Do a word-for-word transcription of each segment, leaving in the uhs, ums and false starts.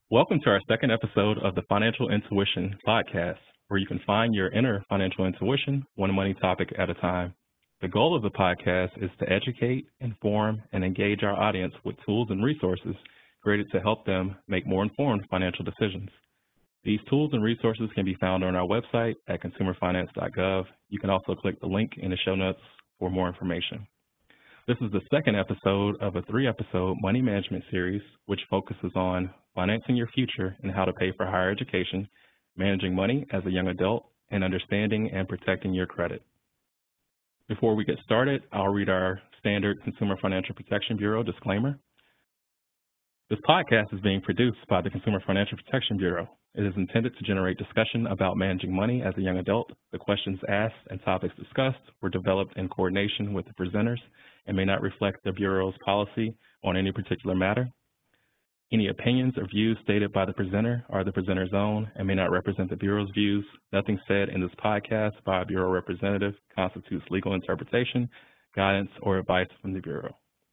Welcome to our second episode of the Financial Intuition podcast, where you can find your inner financial intuition one money topic at a time. The goal of the podcast is to educate, inform, and engage our audience with tools and resources created to help them make more informed financial decisions. These tools and resources can be found on our website at consumer finance dot gov. You can also click the link in the show notes for more information. This is the second episode of a three-episode money management series, which focuses on financing your future and how to pay for higher education, managing money as a young adult, and understanding and protecting your credit. Before we get started, I'll read our standard Consumer Financial Protection Bureau disclaimer. This podcast is being produced by the Consumer Financial Protection Bureau. It is intended to generate discussion about managing money as a young adult. The questions asked and topics discussed were developed in coordination with the presenters and may not reflect the Bureau's policy on any particular matter. Any opinions or views stated by the presenter are the presenter's own and may not represent the Bureau's views. Nothing said in this podcast by a Bureau representative constitutes legal interpretation, guidance, or advice from the Bureau.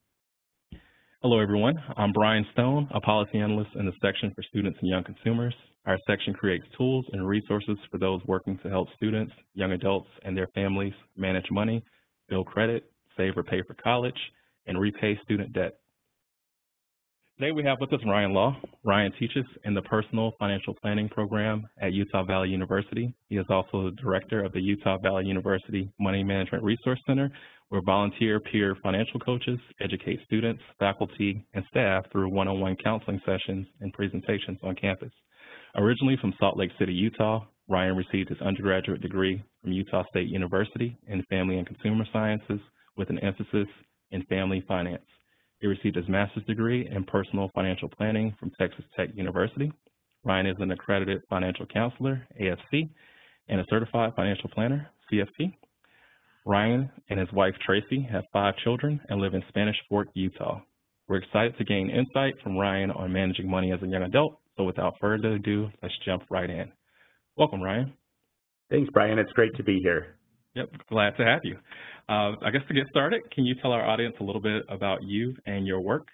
Hello, everyone. I'm Brian Stone, a policy analyst in the section for students and young consumers. Our section creates tools and resources for those working to help students, young adults, and their families manage money, build credit, save or pay for college, and repay student debt. Today we have with us Ryan Law. Ryan teaches in the Personal Financial Planning Program at Utah Valley University. He is also the director of the Utah Valley University Money Management Resource Center, where volunteer peer financial coaches educate students, faculty, and staff through one-on-one counseling sessions and presentations on campus. Originally from Salt Lake City, Utah, Ryan received his undergraduate degree from Utah State University in Family and Consumer Sciences with an emphasis in family finance. He received his master's degree in personal financial planning from Texas Tech University. Ryan is an accredited financial counselor, A F C, and a certified financial planner, C F P. Ryan and his wife, Tracy, have five children and live in Spanish Fork, Utah. We're excited to gain insight from Ryan on managing money as a young adult. So without further ado, let's jump right in. Welcome, Ryan. Thanks, Brian. It's great to be here. Yep, glad to have you. Uh, I guess to get started, can you tell our audience a little bit about you and your work?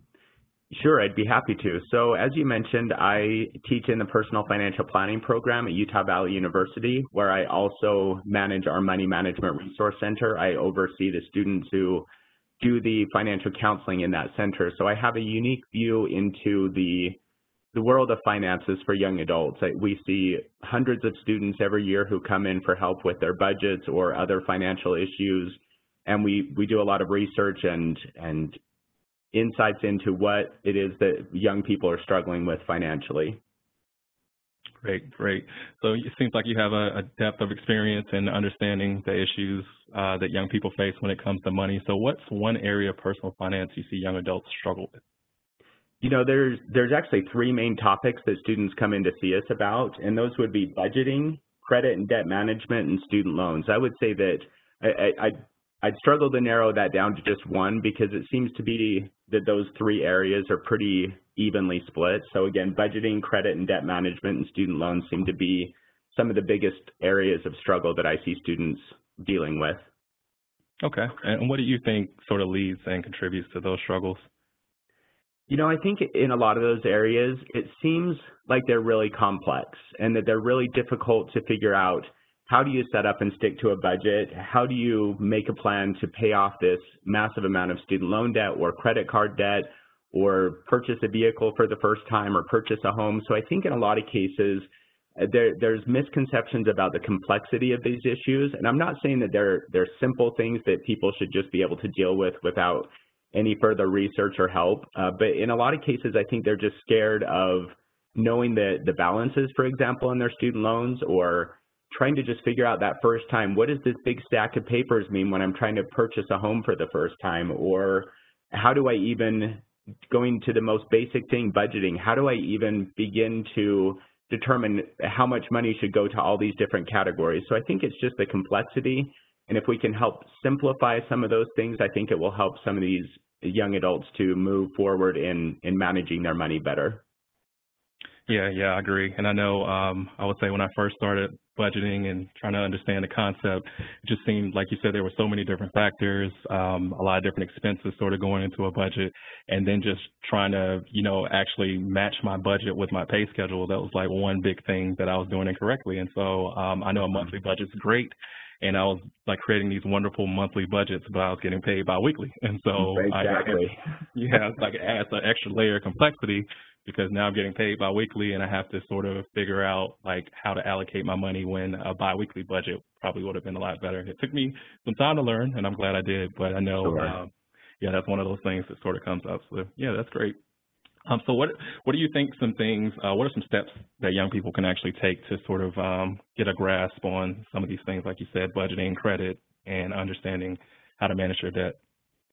Sure, I'd be happy to. So as you mentioned, I teach in the Personal Financial Planning Program at Utah Valley University, where I also manage our Money Management Resource Center. I oversee the students who do the financial counseling in that center. So I have a unique view into the the world of finances for young adults. We see hundreds of students every year who come in for help with their budgets or other financial issues, and we, we do a lot of research and, and insights into what it is that young people are struggling with financially. Great, great. So it seems like you have a, a depth of experience in understanding the issues uh, that young people face when it comes to money. So what's one area of personal finance you see young adults struggle with? You know, there's there's actually three main topics that students come in to see us about, and those would be budgeting, credit and debt management, and student loans. I would say that I, I, I'd struggle to narrow that down to just one because it seems to be that those three areas are pretty evenly split. So again, budgeting, credit and debt management, and student loans seem to be some of the biggest areas of struggle that I see students dealing with. Okay, and what do you think sort of leads and contributes to those struggles? You know, I think in a lot of those areas, it seems like they're really complex and that they're really difficult to figure out. How do you set up and stick to a budget? How do you make a plan to pay off this massive amount of student loan debt or credit card debt or purchase a vehicle for the first time or purchase a home? So I think in a lot of cases, there, there's misconceptions about the complexity of these issues. And I'm not saying that they're, they're simple things that people should just be able to deal with without any further research or help. Uh, but in a lot of cases, I think they're just scared of knowing the, the balances, for example, in their student loans, or trying to just figure out that first time, what does this big stack of papers mean when I'm trying to purchase a home for the first time? Or how do I even, going to the most basic thing, budgeting, how do I even begin to determine how much money should go to all these different categories? So I think it's just the complexity. And if we can help simplify some of those things, I think it will help some of these young adults to move forward in, in managing their money better. Yeah, yeah, I agree. And I know um, I would say when I first started budgeting and trying to understand the concept, it just seemed like you said there were so many different factors, um, a lot of different expenses sort of going into a budget, and then just trying to, you know, actually match my budget with my pay schedule. That was like one big thing that I was doing incorrectly. And so um, I know a monthly budget's great, and I was like creating these wonderful monthly budgets, but I was getting paid biweekly. And so exactly. I, yeah, it's like it adds an extra layer of complexity, because now I'm getting paid biweekly and I have to sort of figure out like how to allocate my money when a biweekly budget probably would have been a lot better. It took me some time to learn, and I'm glad I did, but I know, Sure. um, yeah, that's one of those things that sort of comes up. So yeah, that's great. Um, so what what do you think some things, uh, what are some steps that young people can actually take to sort of um, get a grasp on some of these things, like you said, budgeting, credit, and understanding how to manage your debt?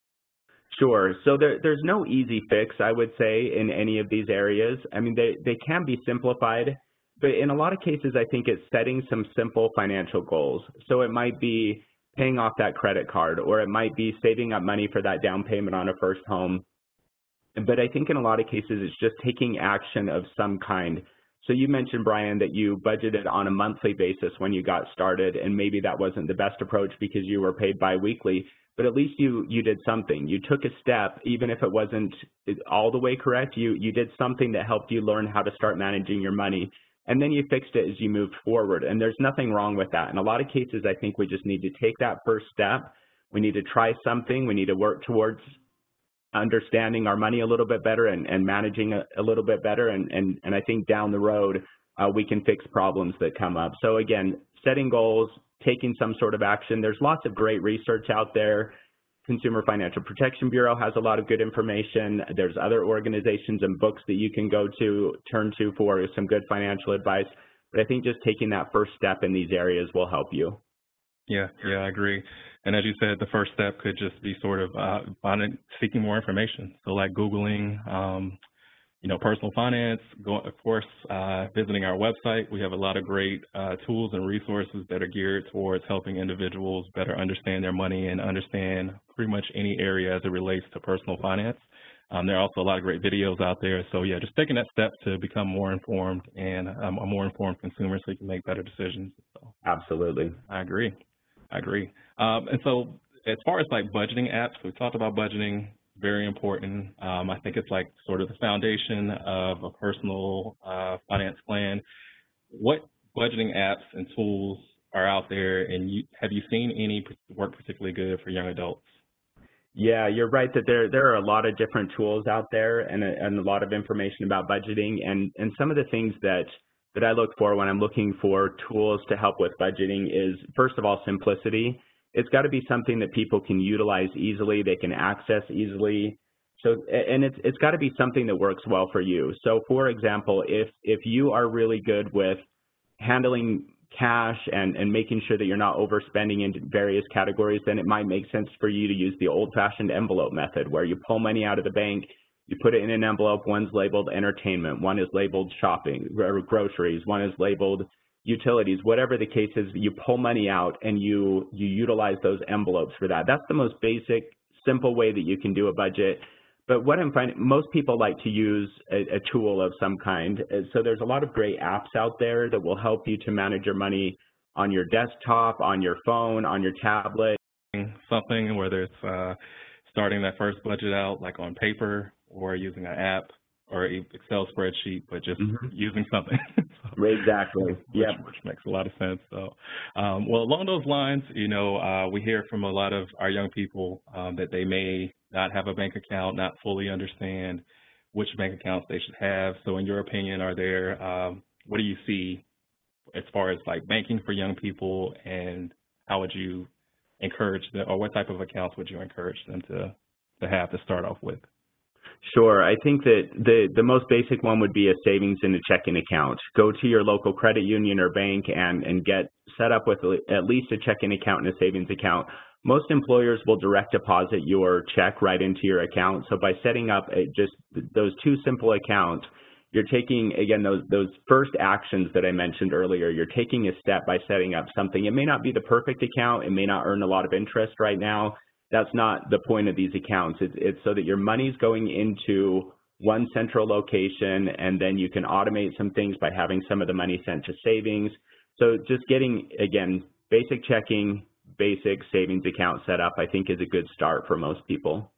Sure. So there, there's no easy fix, I would say, in any of these areas. I mean, they, they can be simplified, but in a lot of cases, I think it's setting some simple financial goals. So it might be paying off that credit card, or it might be saving up money for that down payment on a first home. But I think in a lot of cases, it's just taking action of some kind. So you mentioned, Brian, that you budgeted on a monthly basis when you got started, and maybe that wasn't the best approach because you were paid biweekly. But at least you you did something. You took a step, even if it wasn't all the way correct. You you did something that helped you learn how to start managing your money, and then you fixed it as you moved forward. And there's nothing wrong with that. In a lot of cases, I think we just need to take that first step. We need to try something. We need to work towards understanding our money a little bit better and, and managing a, a little bit better. And, and, and I think down the road, uh, we can fix problems that come up. So again, setting goals, taking some sort of action. There's lots of great research out there. Consumer Financial Protection Bureau has a lot of good information. There's other organizations and books that you can go to, turn to for some good financial advice. But I think just taking that first step in these areas will help you. Yeah, yeah, I agree. And as you said, the first step could just be sort of uh, finding, seeking more information. So like Googling, um, you know, personal finance, go, of course, uh, visiting our website. We have a lot of great uh, tools and resources that are geared towards helping individuals better understand their money and understand pretty much any area as it relates to personal finance. Um, there are also a lot of great videos out there. So yeah, just taking that step to become more informed and um, a more informed consumer so you can make better decisions. So, absolutely. I agree. I agree. Um, and so as far as like budgeting apps, we talked about budgeting, very important. Um, I think it's like sort of the foundation of a personal uh, finance plan. What budgeting apps and tools are out there, and you, have you seen any work particularly good for young adults? Yeah, you're right that there there are a lot of different tools out there and a, and a lot of information about budgeting. And, and some of the things that that I look for when I'm looking for tools to help with budgeting is, first of all, simplicity. It's got to be something that people can utilize easily, they can access easily. So, and it's it's got to be something that works well for you. So, for example, if if you are really good with handling cash and, and making sure that you're not overspending in various categories, then it might make sense for you to use the old-fashioned envelope method, where you pull money out of the bank, you put it in an envelope. One's labeled entertainment, one is labeled shopping or groceries, one is labeled utilities. Whatever the case is, you pull money out and you you utilize those envelopes for that. That's the most basic, simple way that you can do a budget. But what I'm finding, most people like to use a, a tool of some kind. So there's a lot of great apps out there that will help you to manage your money on your desktop, on your phone, on your tablet. Something, whether it's uh, starting that first budget out like on paper or using an app or an Excel spreadsheet, but just mm-hmm. using something. So, exactly. Yeah, which, which makes a lot of sense. So, um, well, along those lines, you know, uh, we hear from a lot of our young people um, that they may not have a bank account, not fully understand which bank accounts they should have. So, in your opinion, are there, um, what do you see as far as like banking for young people, and how would you encourage them, or what type of accounts would you encourage them to to have to start off with? Sure. I think that the, the most basic one would be a savings and a checking account. Go to your local credit union or bank and, and get set up with at least a checking account and a savings account. Most employers will direct deposit your check right into your account. So by setting up a, just those two simple accounts, you're taking, again, those, those first actions that I mentioned earlier. You're taking a step by setting up something. It may not be the perfect account. It may not earn a lot of interest right now. That's not the point of these accounts. It's, it's so that your money's going into one central location, and then you can automate some things by having some of the money sent to savings. So just getting, again, basic checking, basic savings account set up, I think is a good start for most people.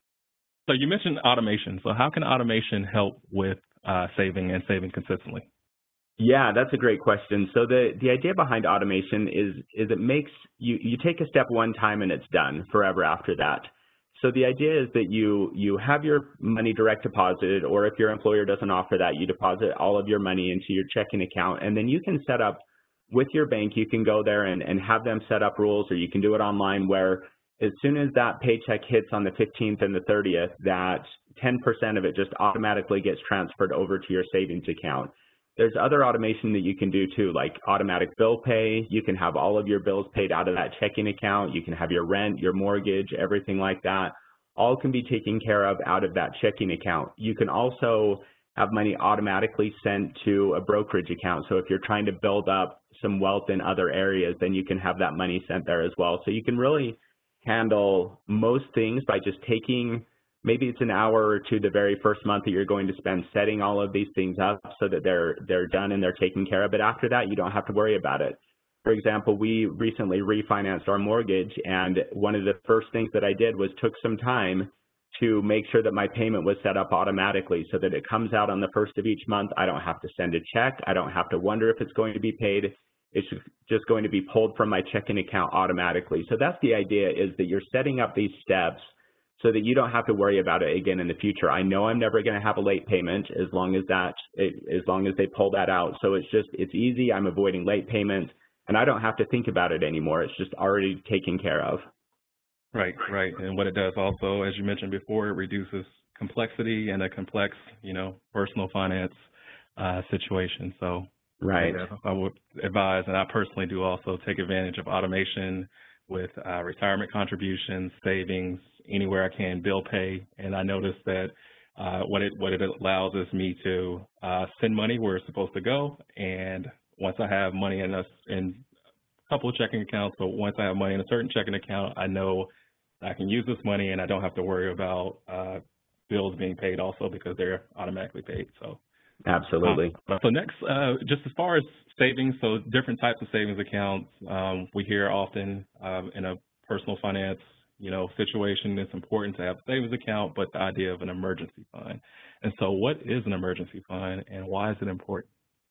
So you mentioned automation. So how can automation help with uh, saving and saving consistently? Yeah, that's a great question. So the, the idea behind automation is, is it makes, you, you take a step one time and it's done forever after that. So the idea is that you, you have your money direct deposited, or if your employer doesn't offer that, you deposit all of your money into your checking account, and then you can set up with your bank, you can go there and, and have them set up rules, or you can do it online where as soon as that paycheck hits on the fifteenth and the thirtieth, that ten percent of it just automatically gets transferred over to your savings account. There's other automation that you can do too, like automatic bill pay. You can have all of your bills paid out of that checking account. You can have your rent, your mortgage, everything like that. All can be taken care of out of that checking account. You can also have money automatically sent to a brokerage account. So if you're trying to build up some wealth in other areas, then you can have that money sent there as well. So you can really handle most things by just taking, maybe it's an hour or two the very first month that you're going to spend setting all of these things up so that they're they're done and they're taken care of. But after that, you don't have to worry about it. For example, we recently refinanced our mortgage, and one of the first things that I did was took some time to make sure that my payment was set up automatically so that it comes out on the first of each month. I don't have to send a check. I don't have to wonder if it's going to be paid. It's just going to be pulled from my checking account automatically. So that's the idea, is that you're setting up these steps so that you don't have to worry about it again in the future. I know I'm never going to have a late payment as long as that, as long as they pull that out. So it's just, it's easy. I'm avoiding late payments, and I don't have to think about it anymore. It's just already taken care of. Right, right. And what it does also, as you mentioned before, it reduces complexity in a complex, you know, personal finance uh, situation. So right. I would advise, and I personally do also, take advantage of automation with uh, retirement contributions, savings, anywhere I can, bill pay. And I noticed that uh, what it what it allows is me to uh, send money where it's supposed to go. And once I have money in a, in a couple of checking accounts, but once I have money in a certain checking account, I know I can use this money and I don't have to worry about uh, bills being paid also because they're automatically paid. So absolutely. Um, so next, uh, just as far as savings, so different types of savings accounts, um, we hear often um, in a personal finance, you know, situation, it's important to have a savings account, but the idea of an emergency fund. And so what is an emergency fund and why is it important?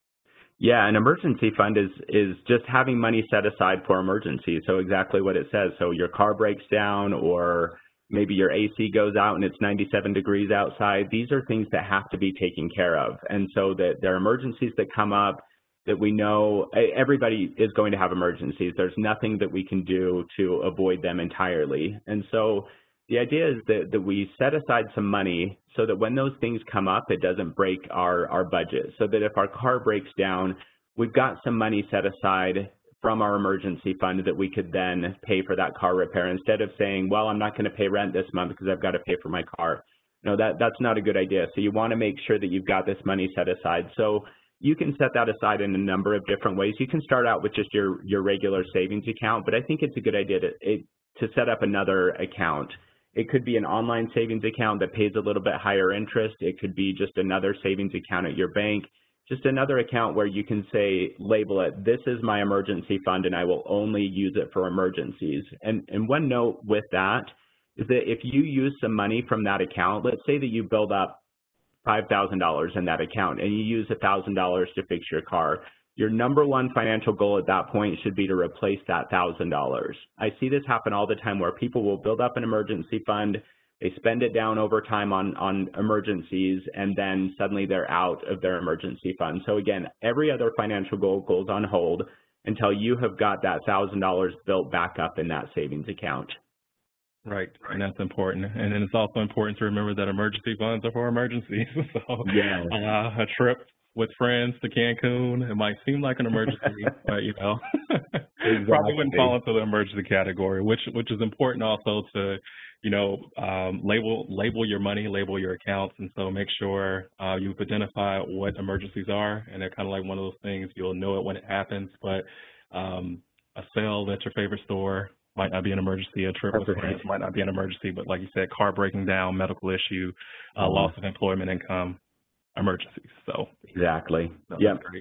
Yeah, an emergency fund is is just having money set aside for emergencies. So exactly what it says. So your car breaks down, or maybe your A C goes out and it's ninety-seven degrees outside. These are things that have to be taken care of. And so that there are emergencies that come up that we know everybody is going to have emergencies. There's nothing that we can do to avoid them entirely. And so the idea is that, that we set aside some money so that when those things come up, it doesn't break our, our budget. So that if our car breaks down, we've got some money set aside from our emergency fund that we could then pay for that car repair, instead of saying, well, I'm not going to pay rent this month because I've got to pay for my car. No, that, that's not a good idea. So you want to make sure that you've got this money set aside. So you can set that aside in a number of different ways. You can start out with just your, your regular savings account, but I think it's a good idea to, it, to set up another account. It could be an online savings account that pays a little bit higher interest. It could be just another savings account at your bank, just another account where you can say, label it, this is my emergency fund and I will only use it for emergencies. And, and one note with that is that if you use some money from that account, let's say that you build up five thousand dollars in that account and you use one thousand dollars to fix your car, your number one financial goal at that point should be to replace that one thousand dollars. I see this happen all the time where people will build up an emergency fund, they spend it down over time on, on emergencies, and then suddenly they're out of their emergency fund. So again, every other financial goal goes on hold until you have got that one thousand dollars built back up in that savings account. Right, and that's important. And then it's also important to remember that emergency funds are for emergencies. So yeah. uh, a trip with friends to Cancun, it might seem like an emergency, but you know, exactly. Probably wouldn't fall into the emergency category, which which is important also to, you know, um, label label your money, label your accounts, and so make sure uh, you've identified what emergencies are, and they're kind of like one of those things, you'll know it when it happens, but um, a sale at your favorite store might not be an emergency, a trip with friends might not be an emergency, but like you said, car breaking down, medical issue, uh, mm-hmm. loss of employment income, emergencies. So exactly. No, yeah. Great.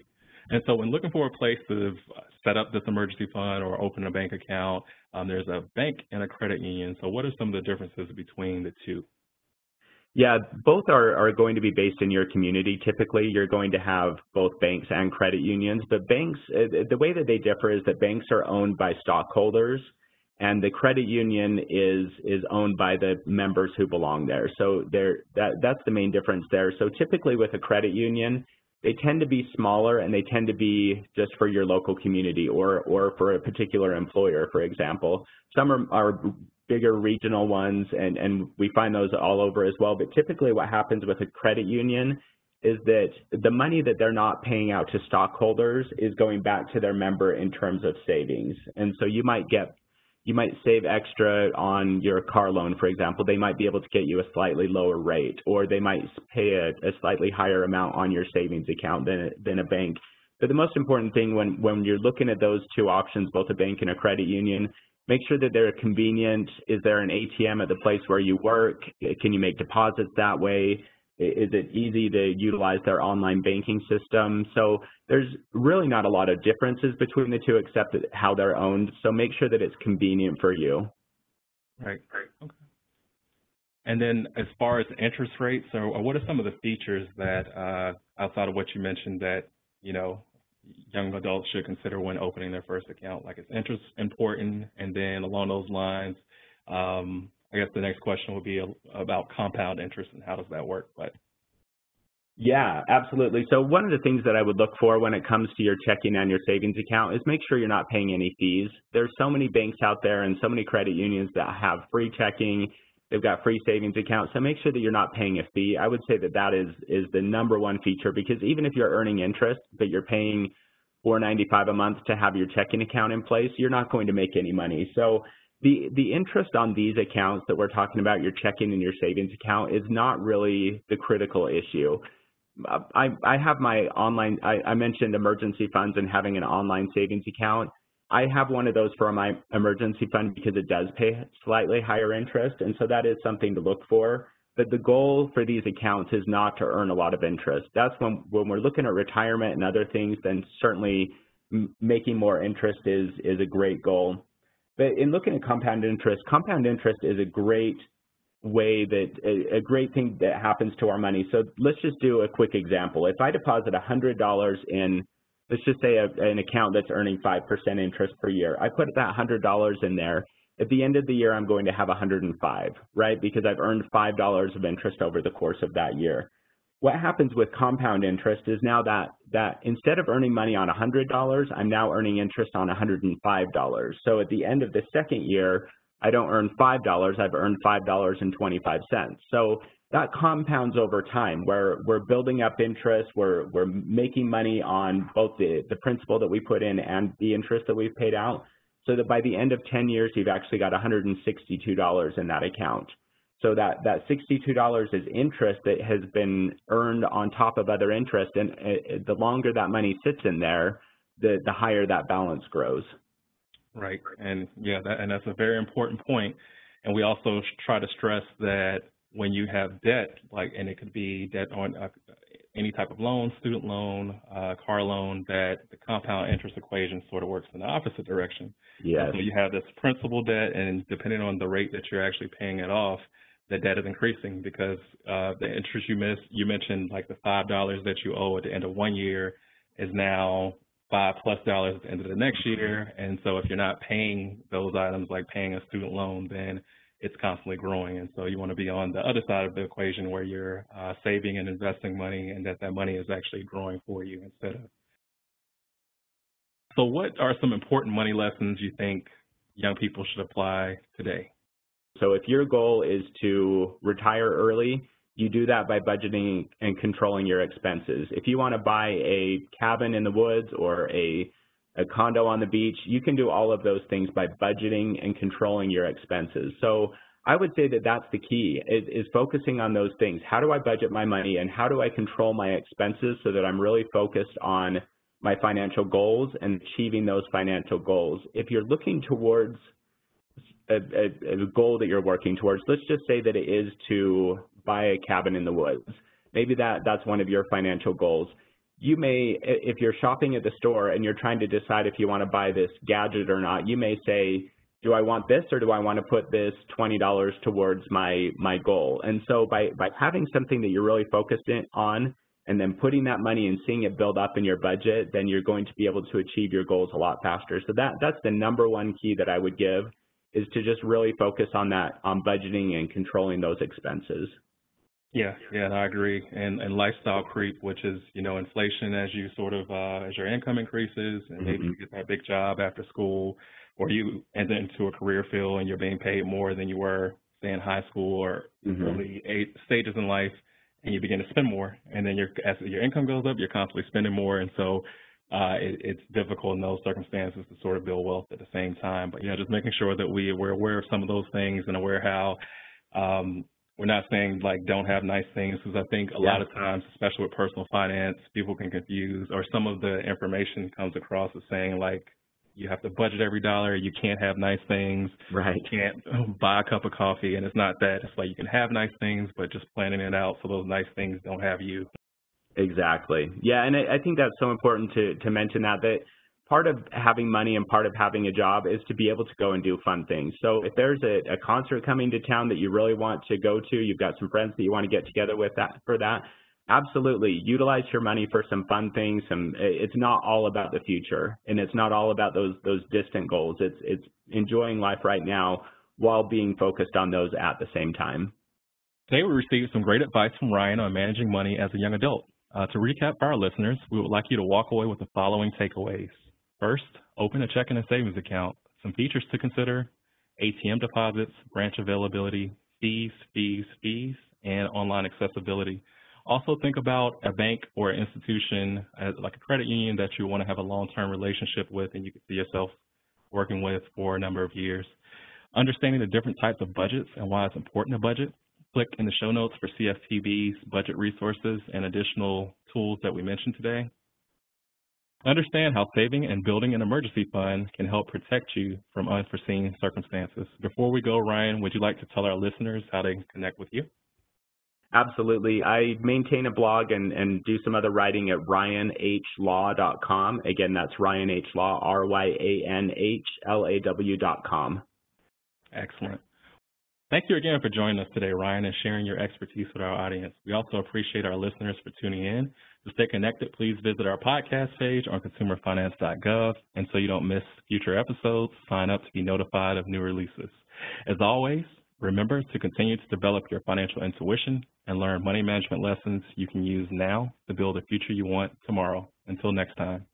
And so when looking for a place to set up this emergency fund or open a bank account, um, there's a bank and a credit union. So what are some of the differences between the two? Yeah, both are, are going to be based in your community. Typically, you're going to have both banks and credit unions, but banks, the way that they differ is that banks are owned by stockholders, and the credit union is is owned by the members who belong there. So there, that that's the main difference there. So typically with a credit union, they tend to be smaller and they tend to be just for your local community or or for a particular employer, for example. Some are, are bigger regional ones, and, and we find those all over as well. But typically what happens with a credit union is that the money that they're not paying out to stockholders is going back to their member in terms of savings. And so you might get You might save extra on your car loan, for example. They might be able to get you a slightly lower rate, or they might pay a, a slightly higher amount on your savings account than, than a bank. But the most important thing when, when you're looking at those two options, both a bank and a credit union, make sure that they're convenient. Is there an A T M at the place where you work? Can you make deposits that way? Is it easy to utilize their online banking system? So there's really not a lot of differences between the two except how they're owned. So make sure that it's convenient for you. Right. Okay. And then as far as interest rates, or, or what are some of the features that, uh, outside of what you mentioned, that, you know, young adults should consider when opening their first account? Like, is interest important? And then along those lines, um, I guess the next question would be about compound interest and how does that work? But yeah, absolutely. So one of the things that I would look for when it comes to your checking and your savings account is make sure you're not paying any fees. There's so many banks out there and so many credit unions that have free checking. They've got free savings accounts. So make sure that you're not paying a fee. I would say that that is, is the number one feature, because even if you're earning interest, but you're paying four ninety-five a month to have your checking account in place, you're not going to make any money. So The, the interest on these accounts that we're talking about, your checking and your savings account, is not really the critical issue. I, I have my online, I, I mentioned emergency funds and having an online savings account. I have one of those for my emergency fund because it does pay slightly higher interest, and so that is something to look for. But the goal for these accounts is not to earn a lot of interest. That's when, when we're looking at retirement and other things, then certainly making more interest is, is a great goal. But in looking at compound interest, compound interest is a great way that, a, a great thing that happens to our money. So let's just do a quick example. If I deposit one hundred dollars in, let's just say a, an account that's earning five percent interest per year, I put that one hundred dollars in there. At the end of the year, I'm going to have one hundred five, right? Because I've earned five dollars of interest over the course of that year. What happens with compound interest is now that, that instead of earning money on one hundred dollars, I'm now earning interest on one hundred five dollars. So at the end of the second year, I don't earn five dollars, I've earned five dollars and twenty-five cents. So that compounds over time, where we're building up interest, we're, we're making money on both the, the principal that we put in and the interest that we've paid out, so that by the end of ten years, you've actually got one hundred sixty-two dollars in that account. So that, that sixty-two dollars is interest that has been earned on top of other interest, and uh, the longer that money sits in there, the, the higher that balance grows. Right, and yeah, that, and that's a very important point. And we also try to stress that when you have debt, like, and it could be debt on uh, any type of loan, student loan, uh, car loan, that the compound interest equation sort of works in the opposite direction. Yes. So you have this principal debt, and depending on the rate that you're actually paying it off, the debt is increasing because uh, the interest you missed, you mentioned like the five dollars that you owe at the end of one year is now five plus dollars at the end of the next year. And so if you're not paying those items, like paying a student loan, then it's constantly growing. And so you want to be on the other side of the equation where you're uh, saving and investing money, and that that money is actually growing for you instead of. So what are some important money lessons you think young people should apply today? So if your goal is to retire early, you do that by budgeting and controlling your expenses. If you want to buy a cabin in the woods or a, a condo on the beach, you can do all of those things by budgeting and controlling your expenses. So I would say that that's the key, is, is focusing on those things. How do I budget my money, and how do I control my expenses so that I'm really focused on my financial goals and achieving those financial goals? If you're looking towards a, a, a goal that you're working towards, let's just say that it is to buy a cabin in the woods. Maybe that, that's one of your financial goals. you may, if you're shopping at the store and you're trying to decide if you want to buy this gadget or not, you may say, do I want this or do I want to put this twenty dollars towards my, my goal? And so by, by having something that you're really focused in, on and then putting that money and seeing it build up in your budget, then you're going to be able to achieve your goals a lot faster. So that, that's the number one key that I would give, is to just really focus on that, on budgeting and controlling those expenses. Yeah, yeah, I agree. And and lifestyle creep, which is, you know, inflation as you sort of, uh, as your income increases and maybe you get that big job after school, or you enter into a career field and you're being paid more than you were, say, in high school or mm-hmm. early eight stages in life, and you begin to spend more. And then your, as your income goes up, you're constantly spending more. And so uh, it, it's difficult in those circumstances to sort of build wealth at the same time. But, yeah, just making sure that we, we're aware of some of those things and aware how um, we're not saying, like, don't have nice things, because I think a yeah. lot of times, especially with personal finance, people can confuse, or some of the information comes across as saying, like, you have to budget every dollar, you can't have nice things, right? You can't buy a cup of coffee, and it's not that. It's like you can have nice things, but just planning it out so those nice things don't have you. Exactly. Yeah, and I think that's so important to, to mention that, that part of having money and part of having a job is to be able to go and do fun things. So if there's a, a concert coming to town that you really want to go to, you've got some friends that you want to get together with that for that, absolutely utilize your money for some fun things. Some, it's not all about the future, and it's not all about those those distant goals. It's it's enjoying life right now while being focused on those at the same time. Today we received some great advice from Ryan on managing money as a young adult. Uh, to recap for our listeners, we would like you to walk away with the following takeaways. First, open a checking and savings account. Some features to consider: A T M deposits, branch availability, fees, fees, fees, and online accessibility. Also think about a bank or an institution as like a credit union that you want to have a long-term relationship with and you can see yourself working with for a number of years. Understanding the different types of budgets and why it's important to budget. Click in the show notes for C F P B's budget resources and additional tools that we mentioned today. Understand how saving and building an emergency fund can help protect you from unforeseen circumstances. Before we go, Ryan, would you like to tell our listeners how they can connect with you? Absolutely. I maintain a blog and, and do some other writing at ryan h law dot com. Again, that's Ryan H. Law, R Y A N H L A W dot com. Excellent. Thank you again for joining us today, Ryan, and sharing your expertise with our audience. We also appreciate our listeners for tuning in. To stay connected, please visit our podcast page on consumer finance dot gov. And so you don't miss future episodes, sign up to be notified of new releases. As always, remember to continue to develop your financial intuition and learn money management lessons you can use now to build a future you want tomorrow. Until next time.